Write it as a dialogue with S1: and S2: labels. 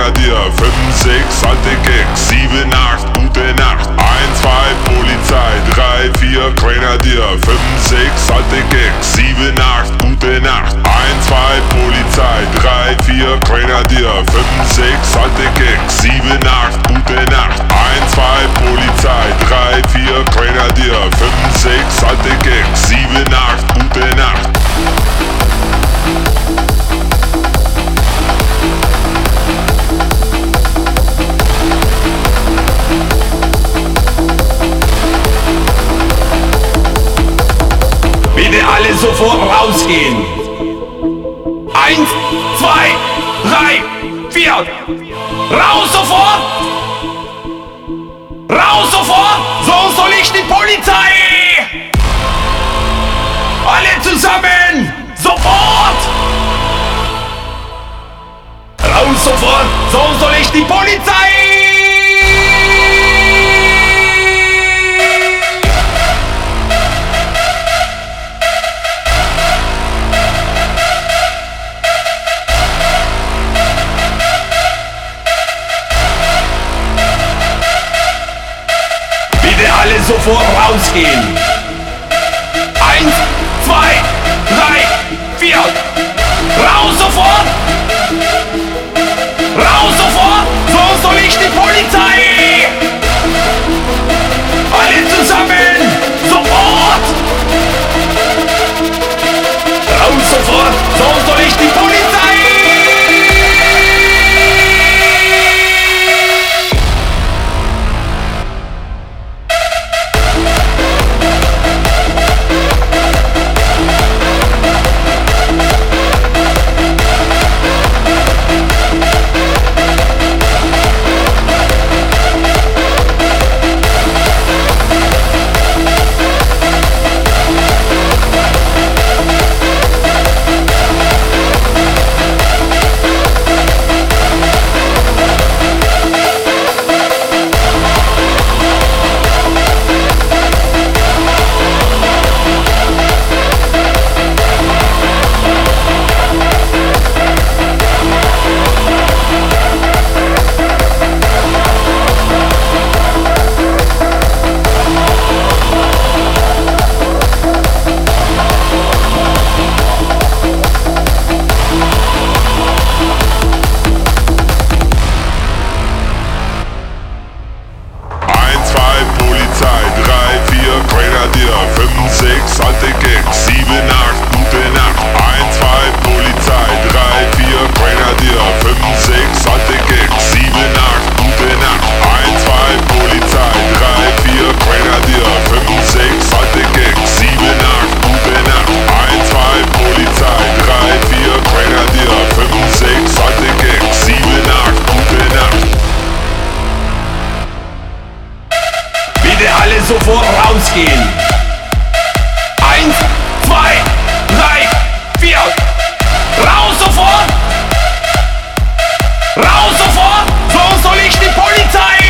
S1: Grenadier, 5, 6, alte Gags, 7, 8, gute Nacht, 1, 2, Polizei, 3, 4, Grenadier, 5, 6, alte Gags, 7, 8, gute Nacht, 1, 2, Polizei, 3, 4, Grenadier, 5, 6, alte Gags, 7, 8, gute Nacht, 1, 2, Polizei, 3, 4, Grenadier, 5, 6, alte Gags, 7, 8, gute Nacht.
S2: Bitte alle sofort rausgehen. 1, 2, 3, 4. Raus sofort! Raus sofort! So soll ich die Polizei! Alle zusammen! Sofort! Raus sofort! So soll ich die Polizei! Alle sofort rausgehen. 1, 2, 3, 4. Raus sofort! Raus sofort! So soll ich die Polizei! Alle zusammen! Sofort! Raus sofort! So soll ich die Polizei! Sofort rausgehen. 1, 2, 3, 4. Raus sofort! Raus sofort! So soll ich die Polizei!